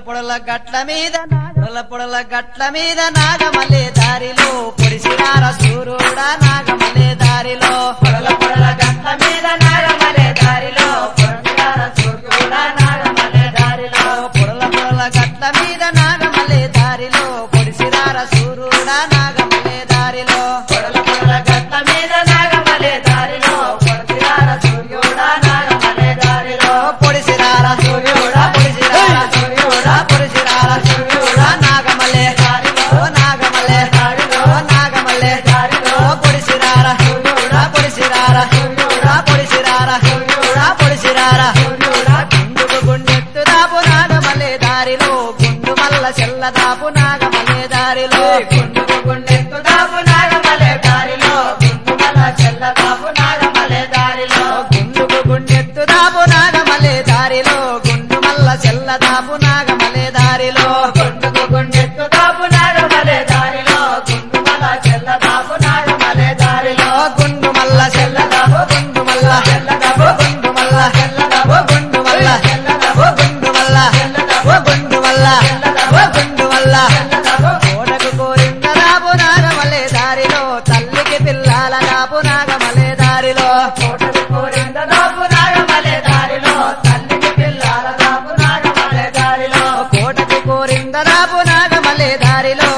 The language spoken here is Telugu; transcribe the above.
పొడల గట్ల మీద నాగమల్లే దారిలో పొడిసినార సూర్యుడా నాగమల్లే దారిలో పొడల గట్ల మీద నాగమల్లే దారిలో పొడిసినార సూర్యుడా నాగమల్లే దారిలో పొడల గట్ల మీద నాగమల్లే దారిలో పొడిసినార సూర్యుడా నాగమల్లే దారిలో పొడల గట్ల మీద నాగమల్లే దారిలో పొడిసినార సూర్యుడా నాగమల్లే దారిలో పొడిసినార సూర్యుడా పొడిసినార సూర్యుడా నాగమల్లే దారిలో నాగమల్లే దారిలో నాగమల్లే దారిలో పొడిసినార సూర్యుడా పొడిసినార గుండుకు దాపు నాగమల్లే దారిలో గుండు మల్ల చెల్ల దాపు నాగమల్లే దారిలో గుండెత్తు దాపు నాగమల్లే దారిలో గుండు మల్ల చెల్ల దాపు నాగమల్లే దారిలో గుండెత్తు దాపు నాగమల్లే దారిలో గుండు మల్ల చెల్ల దాపు నాగమల్లే దారిలో గుండెత్తు దాపు నాగమల్లే దారిలో గుండు మల్ల చెల్ల దాపు నాగమల్లే దారిలో గుండు మల్ల చెల్ల దాపు గుండు మల్ల చెల్ల దాపు గుండు మల్ల చెల్ల దాపు గుండు మల్ల చెల్ల దాపు గుండు మల్ల చెల్ల దాపు గుండు మల్ల చెల్ల దాపు గుండు మల్ల కోడకు కోరింద దాపు నాగమల్లే దారిలో తల్లికి పిల్లల దాపు నాగమల్లే దారిలో కోటకు కోరింద దాపు నాగమల్లే దారిలో తల్లికి పిల్లల దాపు నాగమల్లే దారిలో కోటకు కోరింద దాపు నాగమల్లే దారిలో